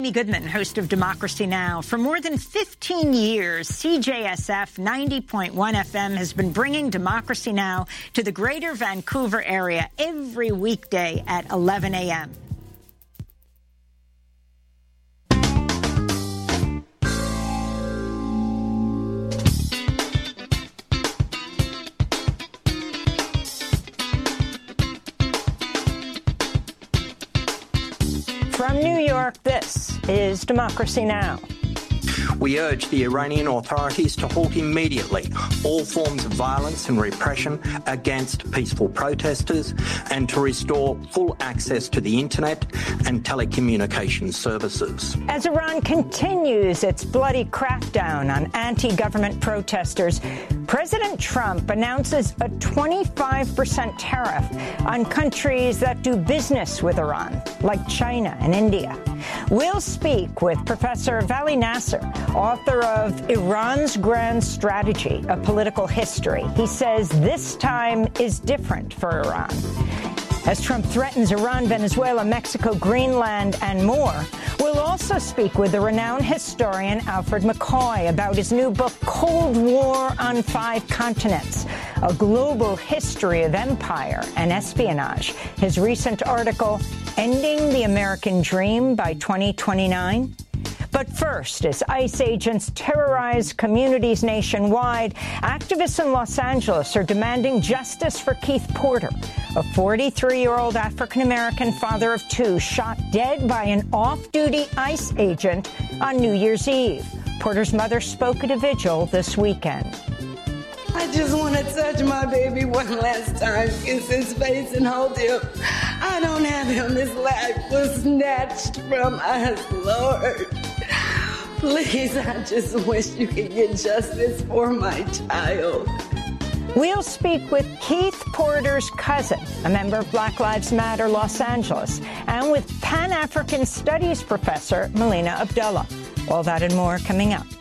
Amy Goodman, host of Democracy Now! For more than 15 years, CJSF 90.1 FM has been bringing Democracy Now! To the greater Vancouver area every weekday at 11 a.m. From New York, this is Democracy Now! We urge the Iranian authorities to halt immediately all forms of violence and repression against peaceful protesters and to restore full access to the internet and telecommunications services. As Iran continues its bloody crackdown on anti-government protesters, President Trump announces a 25% tariff on countries that do business with Iran, like China and India. We'll speak with Professor Vali Nasser, author of Iran's Grand Strategy, A Political History. He says this time is different for Iran. As Trump threatens Iran, Venezuela, Mexico, Greenland, and more, we'll also speak with the renowned historian Alfred McCoy about his new book, Cold War on Five Continents, A Global History of Empire and Espionage. His recent article, Ending the American Dream by 2029. But first, as ICE agents terrorize communities nationwide, activists in Los Angeles are demanding justice for Keith Porter, a 43-year-old African-American father of two shot dead by an off-duty ICE agent on New Year's Eve. Porter's mother spoke at a vigil this weekend. I just want to touch my baby one last time, kiss his face and hold him. I don't have him. His life was snatched from us, Lord. Please, I just wish you could get justice for my child. We'll speak with Keith Porter's cousin, a member of Black Lives Matter Los Angeles, and with Pan-African Studies professor Melina Abdullah. All that and more coming up.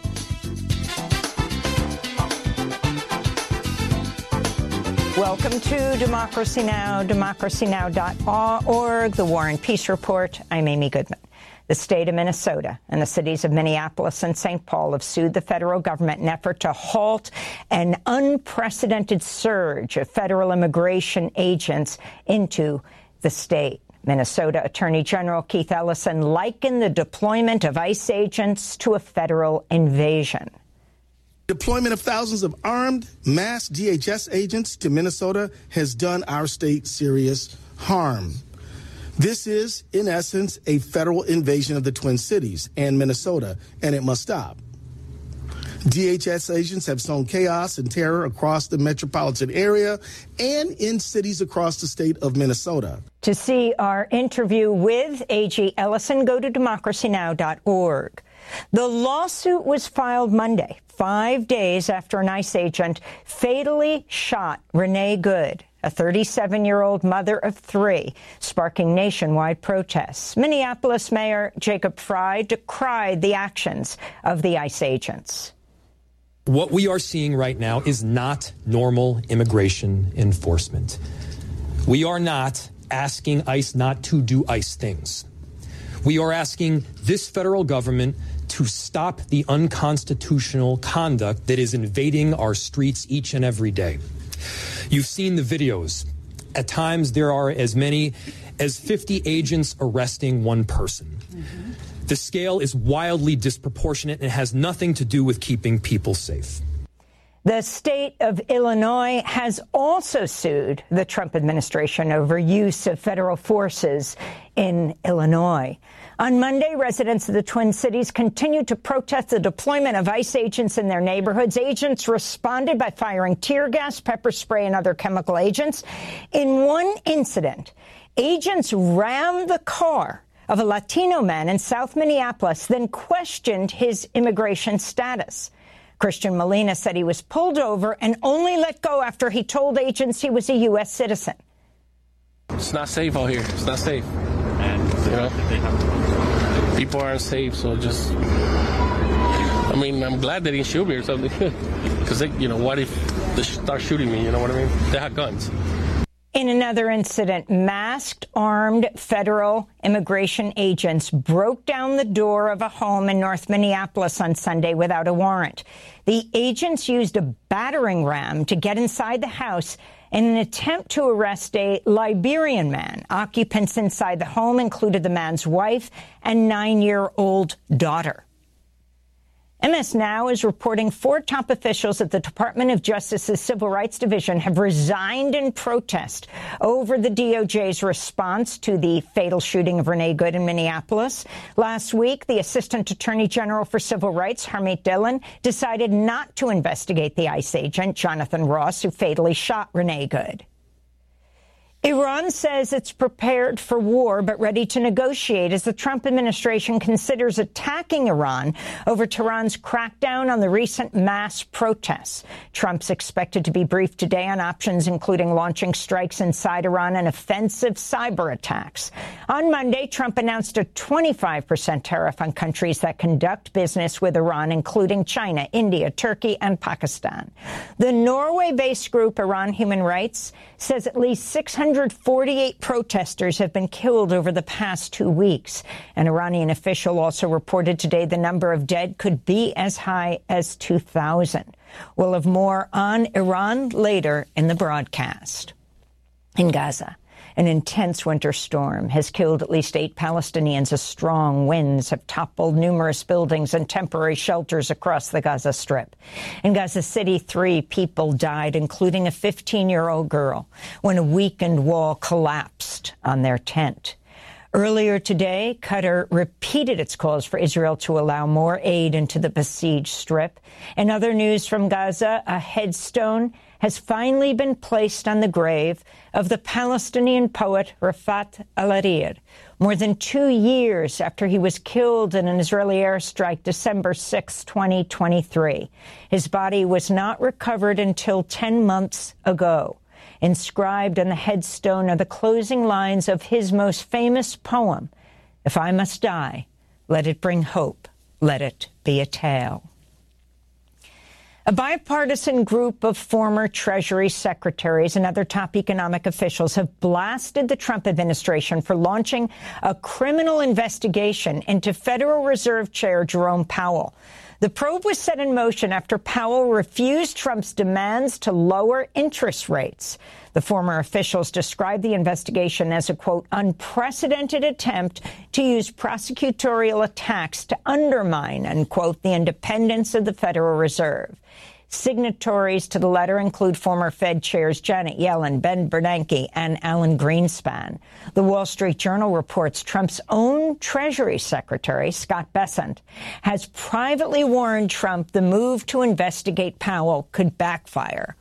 Welcome to Democracy Now!, democracynow.org, the War and Peace Report. I'm Amy Goodman. The state of Minnesota and the cities of Minneapolis and St. Paul have sued the federal government in an effort to halt an unprecedented surge of federal immigration agents into the state. Minnesota Attorney General Keith Ellison likened the deployment of ICE agents to a federal invasion. Deployment of thousands of armed, masked DHS agents to Minnesota has done our state serious harm. This is, in essence, a federal invasion of the Twin Cities and Minnesota, and it must stop. DHS agents have sown chaos and terror across the metropolitan area and in cities across the state of Minnesota. To see our interview with AG Ellison, go to democracynow.org. The lawsuit was filed Monday, 5 days after an ICE agent fatally shot Renee Good, a 37-year-old mother of three, sparking nationwide protests. Minneapolis Mayor Jacob Frey decried the actions of the ICE agents. What we are seeing right now is not normal immigration enforcement. We are not asking ICE not to do ICE things. We are asking this federal government to stop the unconstitutional conduct that is invading our streets each and every day. You've seen the videos. At times, there are as many as 50 agents arresting one person. Mm-hmm. The scale is wildly disproportionate and has nothing to do with keeping people safe. The state of Illinois has also sued the Trump administration over use of federal forces in Illinois. On Monday, residents of the Twin Cities continued to protest the deployment of ICE agents in their neighborhoods. Agents responded by firing tear gas, pepper spray, and other chemical agents. In one incident, agents rammed the car of a Latino man in South Minneapolis, then questioned his immigration status. Christian Molina said he was pulled over and only let go after he told agents he was a U.S. citizen. It's not safe out here. It's not safe. And, you know, people aren't safe, so just, I mean, I'm glad they didn't shoot me or something. Because, you know, what if they start shooting me, you know what I mean? They have guns. In another incident, masked, armed federal immigration agents broke down the door of a home in North Minneapolis on Sunday without a warrant. The agents used a battering ram to get inside the house in an attempt to arrest a Liberian man. Occupants inside the home included the man's wife and 9-year-old daughter. MS Now is reporting 4 top officials at the Department of Justice's Civil Rights Division have resigned in protest over the DOJ's response to the fatal shooting of Renee Good in Minneapolis. Last week, the Assistant Attorney General for Civil Rights, Harmeet Dillon, decided not to investigate the ICE agent, Jonathan Ross, who fatally shot Renee Good. Iran says it's prepared for war but ready to negotiate as the Trump administration considers attacking Iran over Tehran's crackdown on the recent mass protests. Trump's expected to be briefed today on options including launching strikes inside Iran and offensive cyber attacks. On Monday, Trump announced a 25% tariff on countries that conduct business with Iran, including China, India, Turkey, and Pakistan. The Norway-based group Iran Human Rights says at least 648 protesters have been killed over the past 2 weeks. An Iranian official also reported today the number of dead could be as high as 2,000. We'll have more on Iran later in the broadcast. In Gaza, an intense winter storm has killed at least 8 Palestinians as strong winds have toppled numerous buildings and temporary shelters across the Gaza Strip. In Gaza City, 3 people died, including a 15-year-old girl, when a weakened wall collapsed on their tent. Earlier today, Qatar repeated its calls for Israel to allow more aid into the besieged Strip. In other news from Gaza, a headstone has finally been placed on the grave of the Palestinian poet Rafat al-Hariri, more than 2 years after he was killed in an Israeli airstrike December 6, 2023. His body was not recovered until 10 months ago. Inscribed on the headstone are the closing lines of his most famous poem, "If I must die, let it bring hope, let it be a tale." A bipartisan group of former Treasury secretaries and other top economic officials have blasted the Trump administration for launching a criminal investigation into Federal Reserve Chair Jerome Powell. The probe was set in motion after Powell refused Trump's demands to lower interest rates. The former officials described the investigation as a, quote, unprecedented attempt to use prosecutorial attacks to undermine, unquote, the independence of the Federal Reserve. Signatories to the letter include former Fed chairs Janet Yellen, Ben Bernanke, and Alan Greenspan. The Wall Street Journal reports Trump's own Treasury Secretary, Scott Bessent, has privately warned Trump the move to investigate Powell could backfire.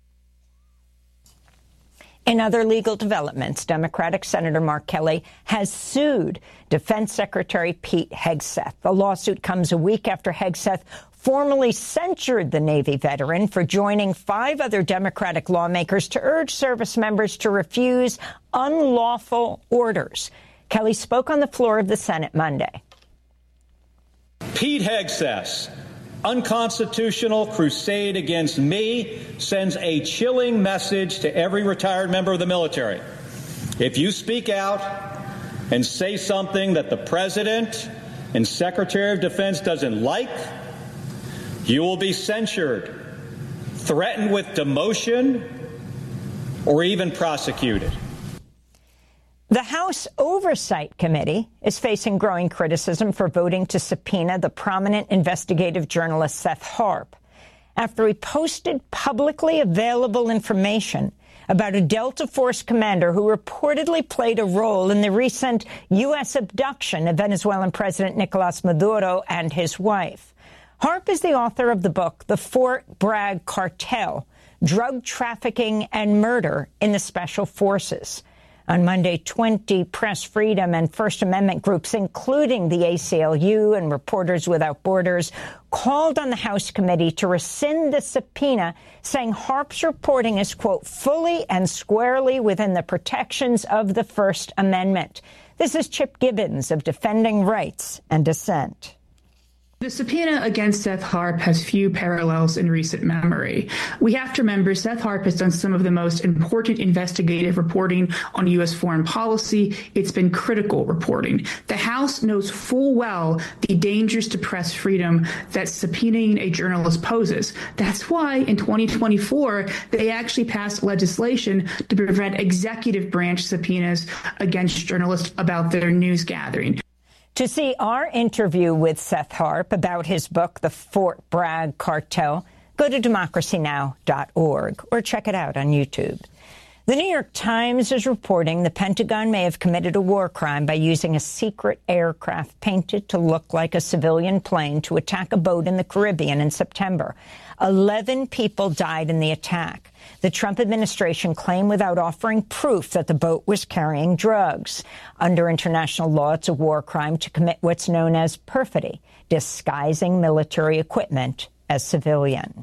In other legal developments, Democratic Senator Mark Kelly has sued Defense Secretary Pete Hegseth. The lawsuit comes a week after Hegseth formally censured the Navy veteran for joining 5 other Democratic lawmakers to urge service members to refuse unlawful orders. Kelly spoke on the floor of the Senate Monday. Pete Hegseth's unconstitutional crusade against me sends a chilling message to every retired member of the military. If you speak out and say something that the President and Secretary of Defense doesn't like, you will be censured, threatened with demotion, or even prosecuted. The House Oversight Committee is facing growing criticism for voting to subpoena the prominent investigative journalist Seth Harp after he posted publicly available information about a Delta Force commander who reportedly played a role in the recent U.S. abduction of Venezuelan President Nicolas Maduro and his wife. Harp is the author of the book, The Fort Bragg Cartel, Drug Trafficking and Murder in the Special Forces. On Monday, 20 press freedom and First Amendment groups, including the ACLU and Reporters Without Borders, called on the House committee to rescind the subpoena, saying Harp's reporting is, quote, fully and squarely within the protections of the First Amendment. This is Chip Gibbons of Defending Rights and Dissent. The subpoena against Seth Harp has few parallels in recent memory. We have to remember Seth Harp has done some of the most important investigative reporting on U.S. foreign policy. It's been critical reporting. The House knows full well the dangers to press freedom that subpoenaing a journalist poses. That's why in 2024, they actually passed legislation to prevent executive branch subpoenas against journalists about their news gathering. To see our interview with Seth Harp about his book, The Fort Bragg Cartel, go to democracynow.org or check it out on YouTube. The New York Times is reporting the Pentagon may have committed a war crime by using a secret aircraft painted to look like a civilian plane to attack a boat in the Caribbean in September. 11 people died in the attack. The Trump administration claimed without offering proof that the boat was carrying drugs. Under international law, it's a war crime to commit what's known as perfidy, disguising military equipment as civilian.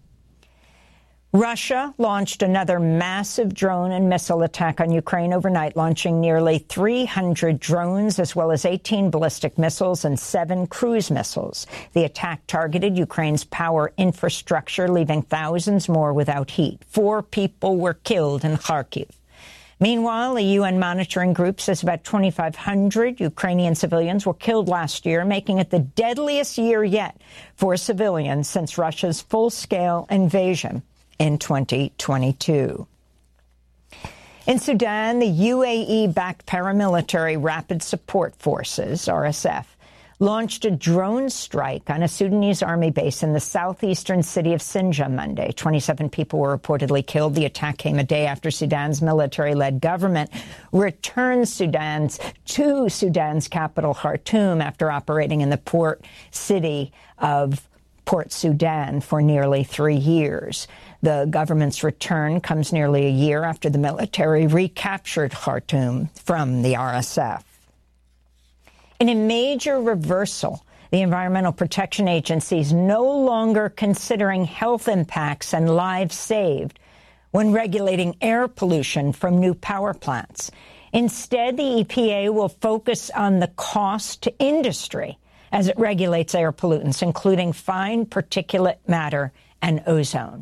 Russia launched another massive drone and missile attack on Ukraine overnight, launching nearly 300 drones as well as 18 ballistic missiles and 7 cruise missiles. The attack targeted Ukraine's power infrastructure, leaving thousands more without heat. 4 people were killed in Kharkiv. Meanwhile, a UN monitoring group says about 2,500 Ukrainian civilians were killed last year, making it the deadliest year yet for civilians since Russia's full-scale invasion in 2022. In Sudan, the UAE-backed paramilitary Rapid Support Forces, RSF, launched a drone strike on a Sudanese army base in the southeastern city of Sinjar Monday. 27 people were reportedly killed. The attack came a day after Sudan's military-led government returned Sudan's capital, Khartoum, after operating in the port city of Port Sudan for nearly 3 years. The government's return comes nearly a year after the military recaptured Khartoum from the RSF. In a major reversal, the Environmental Protection Agency is no longer considering health impacts and lives saved when regulating air pollution from new power plants. Instead, the EPA will focus on the cost to industry as it regulates air pollutants, including fine particulate matter and ozone.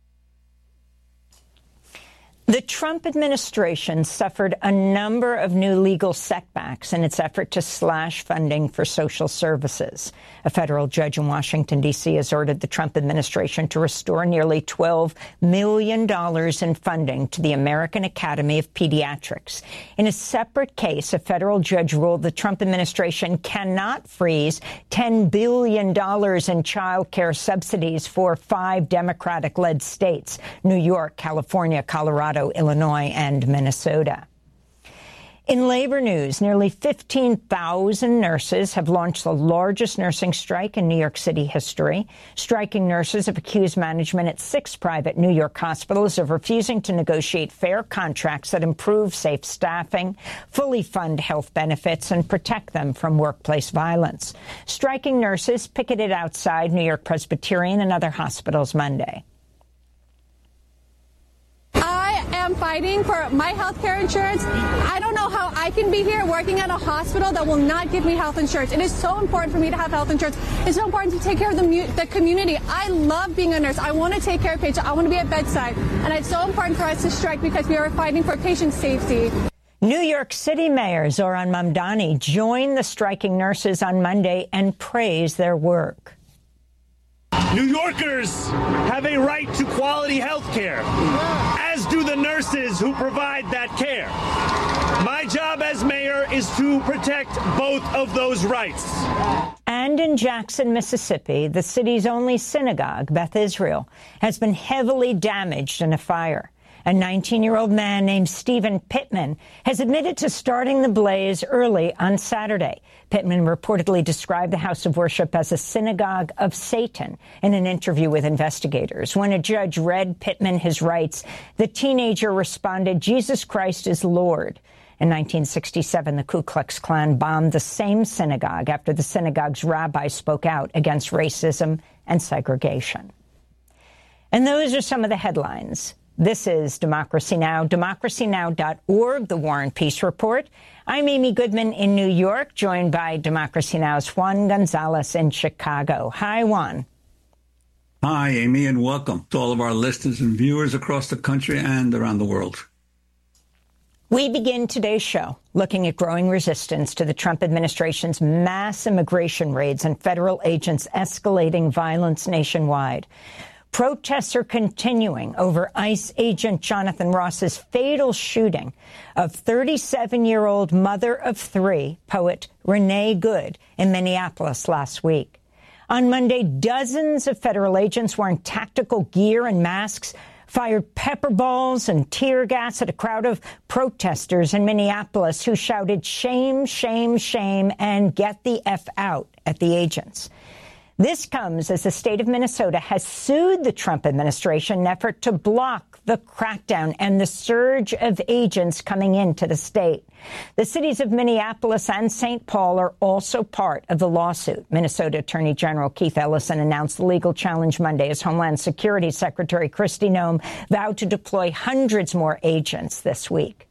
The Trump administration suffered a number of new legal setbacks in its effort to slash funding for social services. A federal judge in Washington, D.C. has ordered the Trump administration to restore nearly $12 million in funding to the American Academy of Pediatrics. In a separate case, a federal judge ruled the Trump administration cannot freeze $10 billion in child care subsidies for 5 Democratic-led states, New York, California, Colorado, Illinois, and Minnesota. In labor news, nearly 15,000 nurses have launched the largest nursing strike in New York City history. Striking nurses have accused management at 6 private New York hospitals of refusing to negotiate fair contracts that improve safe staffing, fully fund health benefits, and protect them from workplace violence. Striking nurses picketed outside New York Presbyterian and other hospitals Monday. I'm fighting for my health care insurance. I don't know how I can be here working at a hospital that will not give me health insurance. It is so important for me to have health insurance. It's so important to take care of the community. I love being a nurse. I want to take care of patients. I want to be at bedside. And it's so important for us to strike because we are fighting for patient safety. New York City Mayor Zohran Mamdani joined the striking nurses on Monday and praised their work. New Yorkers have a right to quality health care, as do the nurses who provide that care. My job as mayor is to protect both of those rights. And in Jackson, Mississippi, the city's only synagogue, Beth Israel, has been heavily damaged in a fire. A 19-year-old man named Stephen Pittman has admitted to starting the blaze early on Saturday. Pittman reportedly described the house of worship as a synagogue of Satan in an interview with investigators. When a judge read Pittman his rights, the teenager responded, "Jesus Christ is Lord." In 1967, the Ku Klux Klan bombed the same synagogue after the synagogue's rabbi spoke out against racism and segregation. And those are some of the headlines. This is Democracy Now!, democracynow.org, The War and Peace Report. I'm Amy Goodman in New York, joined by Democracy Now!'s Juan Gonzalez in Chicago. Hi, Juan. Hi, Amy, and welcome to all of our listeners and viewers across the country and around the world. We begin today's show looking at growing resistance to the Trump administration's mass immigration raids and federal agents escalating violence nationwide. Protests are continuing over ICE agent Jonathan Ross's fatal shooting of 37-year-old mother of three, poet Renee Good, in Minneapolis last week. On Monday, dozens of federal agents wearing tactical gear and masks fired pepper balls and tear gas at a crowd of protesters in Minneapolis who shouted, "Shame, shame, shame," and "Get the F out" at the agents. This comes as the state of Minnesota has sued the Trump administration in an effort to block the crackdown and the surge of agents coming into the state. The cities of Minneapolis and St. Paul are also part of the lawsuit. Minnesota Attorney General Keith Ellison announced the legal challenge Monday as Homeland Security Secretary Kristi Noem vowed to deploy hundreds more agents this week.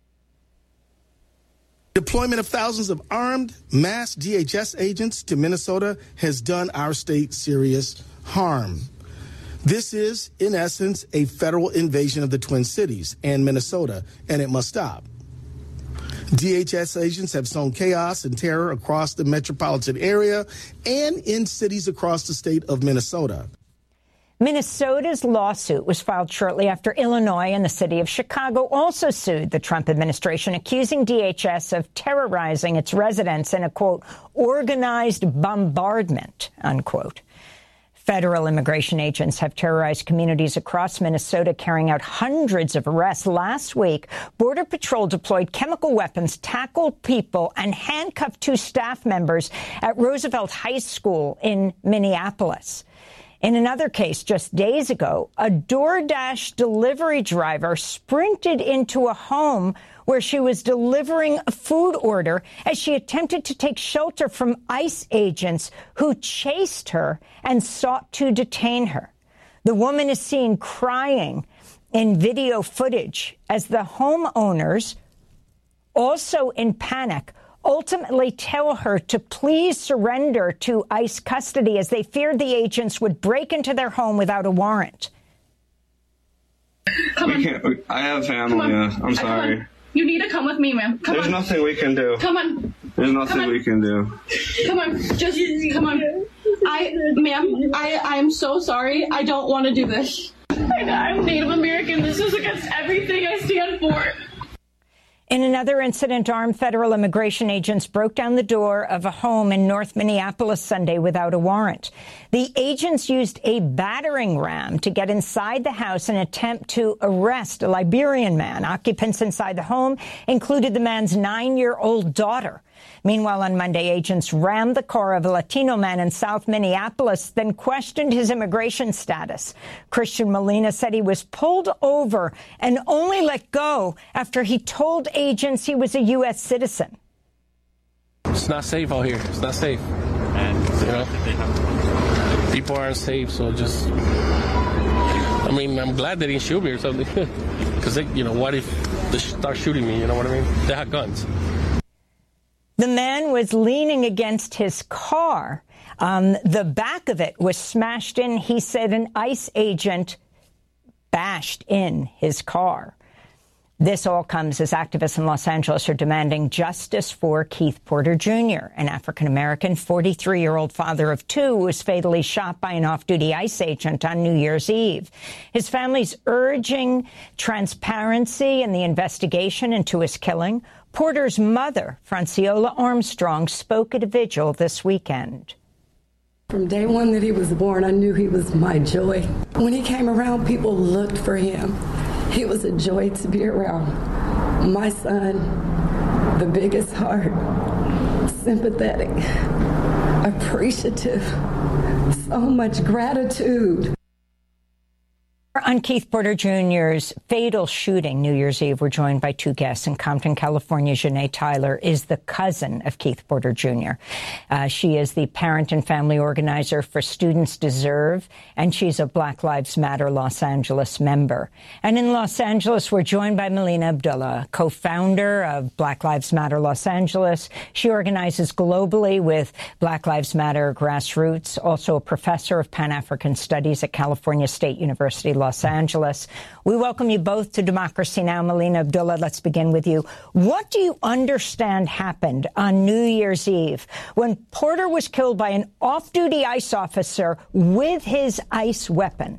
Deployment of thousands of armed, mass DHS agents to Minnesota has done our state serious harm. This is, in essence, a federal invasion of the Twin Cities and Minnesota, and it must stop. DHS agents have sown chaos and terror across the metropolitan area and in cities across the state of Minnesota. Minnesota's lawsuit was filed shortly after Illinois and the city of Chicago also sued the Trump administration, accusing DHS of terrorizing its residents in a, quote, organized bombardment, unquote. Federal immigration agents have terrorized communities across Minnesota, carrying out hundreds of arrests. Last week, Border Patrol deployed chemical weapons, tackled people, and handcuffed two staff members at Roosevelt High School in Minneapolis. In another case just days ago, a DoorDash delivery driver sprinted into a home where she was delivering a food order as she attempted to take shelter from ICE agents who chased her and sought to detain her. The woman is seen crying in video footage as the homeowners, also in panic, ultimately tell her to please surrender to ICE custody as they feared the agents would break into their home without a warrant. I have family. I'm sorry. You need to come with me, ma'am. There's nothing we can do. Come on. There's nothing we can do. Come on. Just come on. Ma'am, I am so sorry. I don't want to do this. I'm Native American. This is against everything I stand for. In another incident, armed federal immigration agents broke down the door of a home in North Minneapolis Sunday without a warrant. The agents used a battering ram to get inside the house in an attempt to arrest a Liberian man. Occupants inside the home included the man's 9-year-old daughter. Meanwhile, on Monday, agents rammed the car of a Latino man in South Minneapolis, then questioned his immigration status. Christian Molina said he was pulled over and only let go after he told agents he was a U.S. citizen. It's not safe out here. It's not safe. And, people aren't safe, so just... I'm glad they didn't shoot me or something. Because, what if they start shooting me, you know what I mean? They had guns. The man was leaning against his car. The back of it was smashed in. He said an ICE agent bashed in his car. This all comes as activists in Los Angeles are demanding justice for Keith Porter Jr., an African-American 43-year-old father of two who was fatally shot by an off-duty ICE agent on New Year's Eve. His family's urging transparency in the investigation into his killing. Porter's mother, Franciola Armstrong, spoke at a vigil this weekend. From day one that he was born, I knew he was my joy. When he came around, people looked for him. He was a joy to be around. My son, the biggest heart, sympathetic, appreciative, so much gratitude. On Keith Porter Jr.'s fatal shooting New Year's Eve, we're joined by two guests. In Compton, California, Janae Tyler is the cousin of Keith Porter Jr. She is the parent and family organizer for Students Deserve, and she's a Black Lives Matter Los Angeles member. And in Los Angeles, we're joined by Melina Abdullah, co-founder of Black Lives Matter Los Angeles. She organizes globally with Black Lives Matter Grassroots, also a professor of Pan-African Studies at California State University, Los Angeles. We welcome you both to Democracy Now! Melina Abdullah, let's begin with you. What do you understand happened on New Year's Eve when Porter was killed by an off-duty ICE officer with his ICE weapon?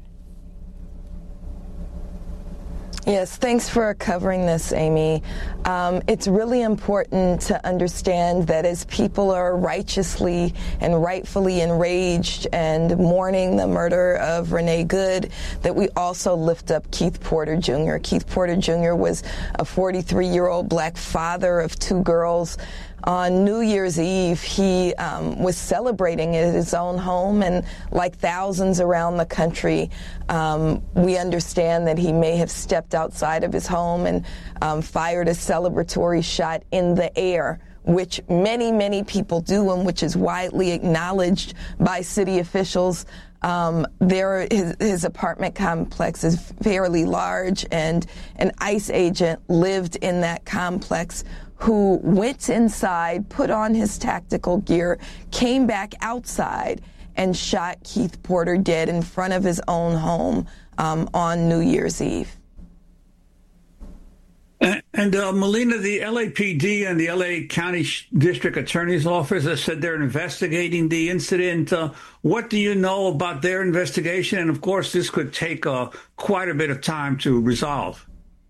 Yes, thanks for covering this, Amy. It's really important to understand that as people are righteously and rightfully enraged and mourning the murder of Renee Good, that we also lift up Keith Porter Jr. Keith Porter Jr. was a 43-year-old black father of two girls. On New Year's Eve, he was celebrating at his own home, and like thousands around the country, we understand that he may have stepped outside of his home and fired a celebratory shot in the air, which many, many people do and which is widely acknowledged by city officials. His apartment complex is fairly large, and an ICE agent lived in that complex who went inside, put on his tactical gear, came back outside, and shot Keith Porter dead in front of his own home on New Year's Eve. And Melina, the LAPD and the LA County District Attorney's Office has said they're investigating the incident. What do you know about their investigation? And, of course, this could take quite a bit of time to resolve.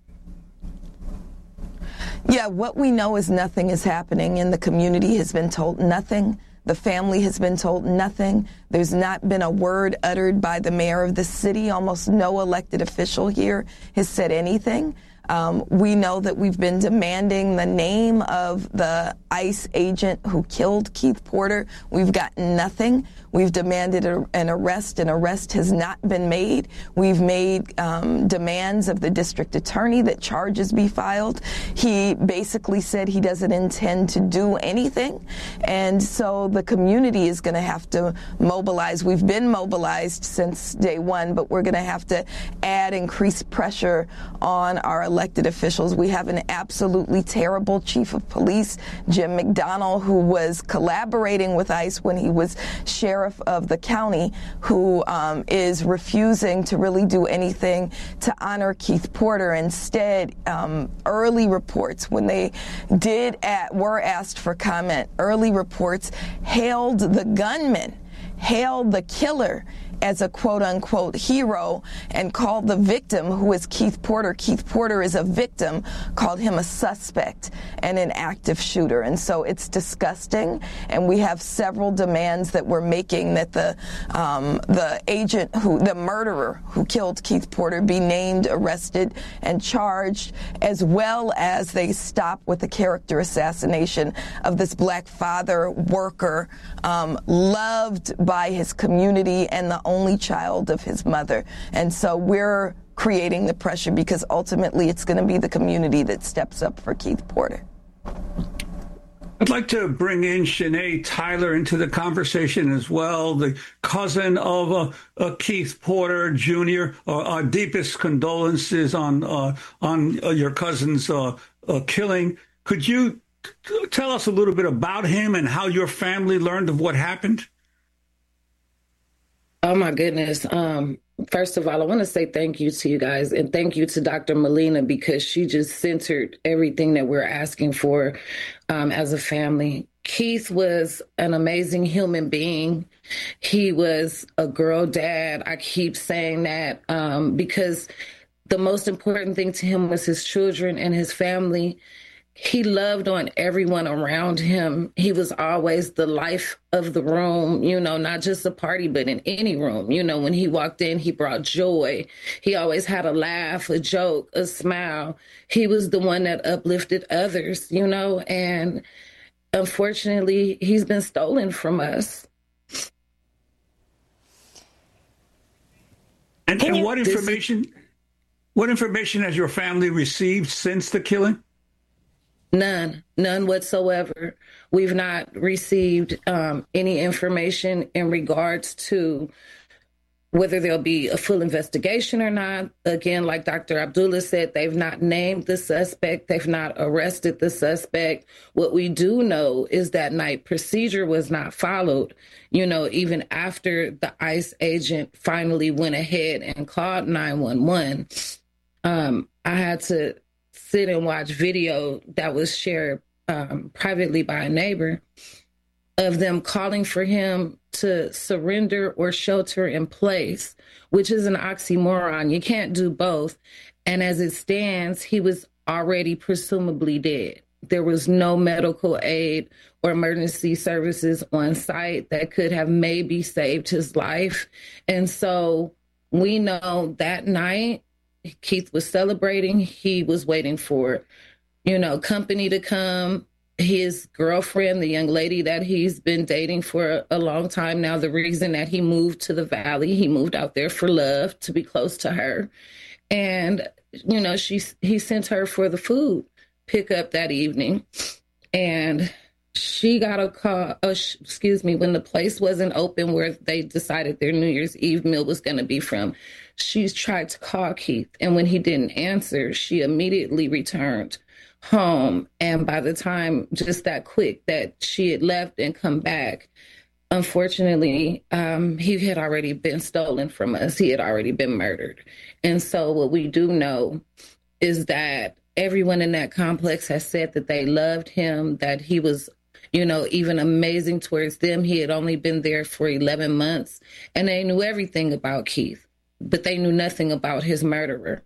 Yeah, what we know is nothing is happening, and the community has been told nothing. The family has been told nothing. There's not been a word uttered by the mayor of the city. Almost no elected official here has said anything. We know that we've been demanding the name of the ICE agent who killed Keith Porter. We've gotten nothing. We've demanded an arrest. An arrest has not been made. We've made demands of the district attorney that charges be filed. He basically said he doesn't intend to do anything. And so the community is going to have to mobilize. We've been mobilized since day one, but we're going to have to add increased pressure on our elected officials. We have an absolutely terrible chief of police, Jim McDonnell, who was collaborating with ICE when he was sheriff of the county, who is refusing to really do anything to honor Keith Porter. Instead, early reports, when they were asked for comment, early reports hailed the gunman, hailed the killer as a quote-unquote hero, and called the victim, who is Keith Porter. Keith Porter is a victim, called him a suspect and an active shooter. And so it's disgusting, and we have several demands that we're making that the murderer who killed Keith Porter be named, arrested, and charged, as well as they stop with the character assassination of this black father worker, loved by his community and the only child of his mother. And so we're creating the pressure because ultimately it's going to be the community that steps up for Keith Porter. I'd like to bring in Janae Tyler into the conversation as well, the cousin of Keith Porter Jr. Our deepest condolences on your cousin's killing. Could you tell us a little bit about him and how your family learned of what happened? Oh, my goodness. First of all, I want to say thank you to you guys, and thank you to Dr. Melina, because she just centered everything that we're asking for as a family. Keith was an amazing human being. He was a girl dad. I keep saying that because the most important thing to him was his children and his family. He loved on everyone around him. He was always the life of the room, not just a party, but in any room. When he walked in, he brought joy. He always had a laugh, a joke, a smile. He was the one that uplifted others, and unfortunately, he's been stolen from us. And what information has your family received since the killing? None whatsoever. We've not received any information in regards to whether there'll be a full investigation or not. Again, like Dr. Abdullah said, they've not named the suspect. They've not arrested the suspect. What we do know is that night procedure was not followed, even after the ICE agent finally went ahead and called 911. I had to sit and watch video that was shared privately by a neighbor of them calling for him to surrender or shelter in place, which is an oxymoron. You can't do both. And as it stands, he was already presumably dead. There was no medical aid or emergency services on site that could have maybe saved his life. And so we know that night Keith was celebrating. He was waiting for, company to come. His girlfriend, the young lady that he's been dating for a long time now, the reason that he moved to the Valley, he moved out there for love, to be close to her. And, he sent her for the food pickup that evening. And she got a call, when the place wasn't open where they decided their New Year's Eve meal was going to be from, she tried to call Keith. And when he didn't answer, she immediately returned home. And by the time, just that quick that she had left and come back, unfortunately, he had already been stolen from us. He had already been murdered. And so what we do know is that everyone in that complex has said that they loved him, that he was, even amazing towards them. He had only been there for 11 months, and they knew everything about Keith, but they knew nothing about his murderer.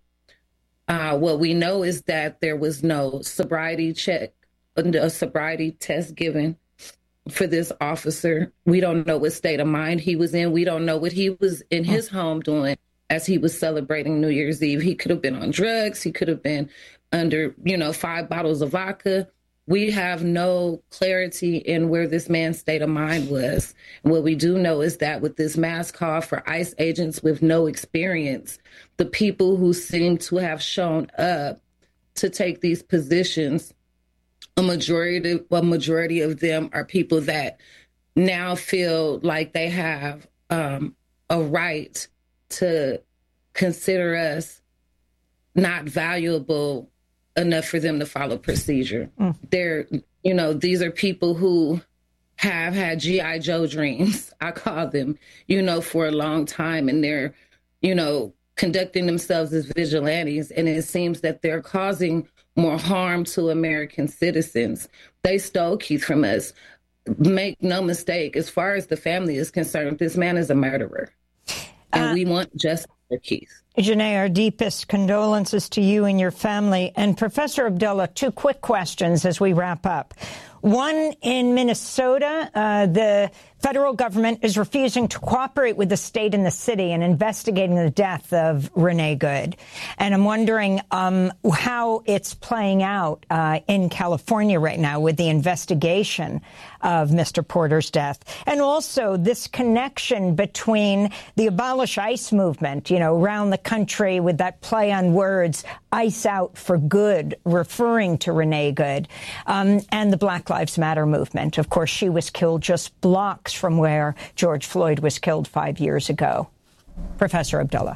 What we know is that there was no sobriety check, a sobriety test given for this officer. We don't know what state of mind he was in. We don't know what he was in his home doing as he was celebrating New Year's Eve. He could have been on drugs. He could have been under, 5 bottles of vodka. We have no clarity in where this man's state of mind was. And what we do know is that with this mass call for ICE agents with no experience, the people who seem to have shown up to take these positions, a majority of them are people that now feel like they have a right to consider us not valuable enough for them to follow procedure. They're, these are people who have had G.I. Joe dreams, I call them, for a long time. And they're, conducting themselves as vigilantes. And it seems that they're causing more harm to American citizens. They stole Keith from us. Make no mistake, as far as the family is concerned, this man is a murderer. And we want justice for Keith. Janae, our deepest condolences to you and your family. And Professor Abdullah, 2 quick questions as we wrap up. One, in Minnesota, the federal government is refusing to cooperate with the state and the city in investigating the death of Renee Good. And I'm wondering how it's playing out in California right now with the investigation of Mr. Porter's death. And also this connection between the Abolish ICE movement, around the country with that play on words, ICE out for good, referring to Renee Good, and the Black Lives Matter movement. Of course, she was killed just blocks from where George Floyd was killed 5 years ago. Professor Abdullah.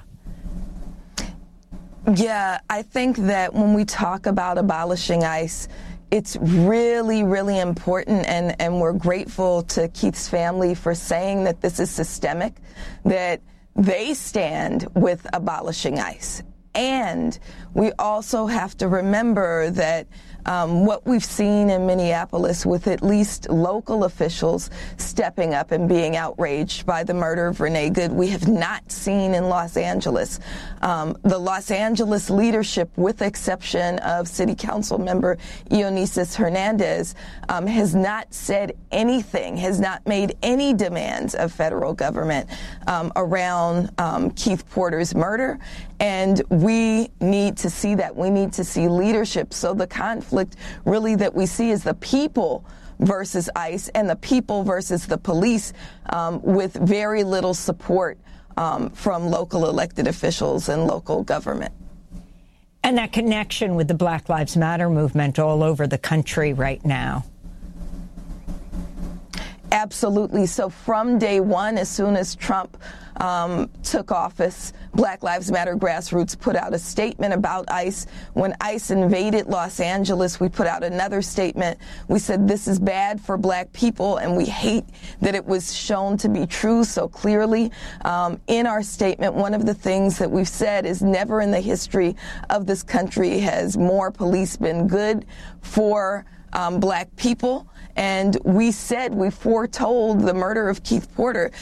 Yeah, I think that when we talk about abolishing ICE, it's really, really important, and we're grateful to Keith's family for saying that this is systemic, that they stand with abolishing ICE. And we also have to remember that what we've seen in Minneapolis with at least local officials stepping up and being outraged by the murder of Renee Good, we have not seen in Los Angeles. The Los Angeles leadership, with the exception of City Council member Ionesis Hernandez, has not said anything, has not made any demands of federal government around Keith Porter's murder. And we need to see that. We need to see leadership. So the conflict really that we see is the people versus ICE and the people versus the police, with very little support from local elected officials and local government. And that connection with the Black Lives Matter movement all over the country right now. Absolutely. So from day one, as soon as Trump took office, Black Lives Matter grassroots put out a statement about ICE. When ICE invaded Los Angeles, we put out another statement. We said this is bad for black people, and we hate that it was shown to be true so clearly. In our statement, one of the things that we've said is never in the history of this country has more police been good for black people. And we said, we foretold the murder of Keith Porter